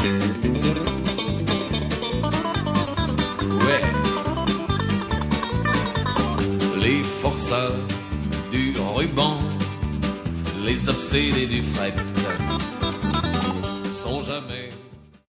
Ouais. Les forçats du ruban, les obsédés du fret sont jamais